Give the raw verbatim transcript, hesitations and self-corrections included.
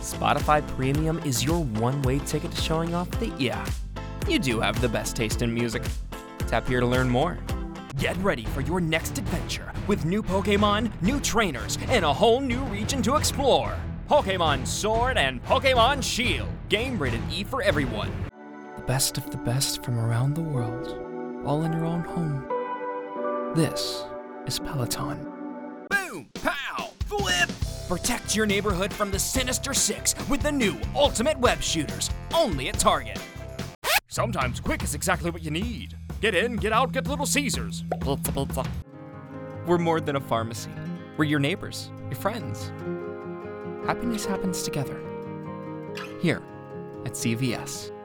Spotify Premium is your one-way ticket to showing off that, yeah, you do have the best taste in music. Tap here to learn more. Get ready for your next adventure with new Pokémon, new trainers, and a whole new region to explore. Pokémon Sword and Pokémon Shield. Game rated E for everyone. The best of the best from around the world, all in your own home. This is Peloton. Boom! Pow! Flip! Protect your neighborhood from the Sinister Six with the new Ultimate Web Shooters, only at Target. Sometimes quick is exactly what you need. Get in, get out, get Little Caesars. We're more than a pharmacy. We're your neighbors, your friends. Happiness happens together. Here at C V S.